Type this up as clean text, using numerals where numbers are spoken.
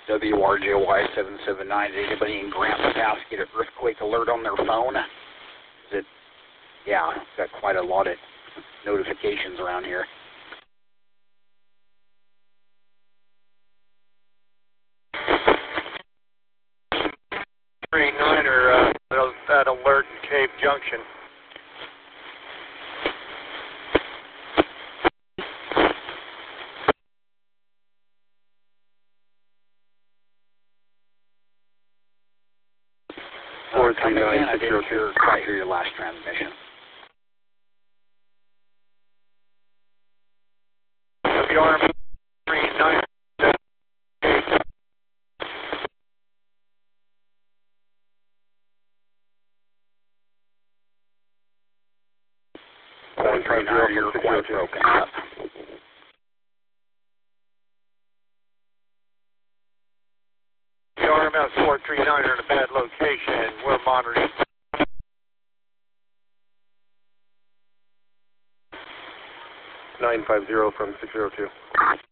WRJY 779. Did anybody in Grants Pass get an earthquake alert on their phone? Yeah, got quite a lot of notifications around here. That alert in Cave Junction. Coming in, I didn't quite hear your last transmission. WRM 39. 439, you're quite broken up. RMS 439 are in a bad location. We're monitoring. 950 from 602.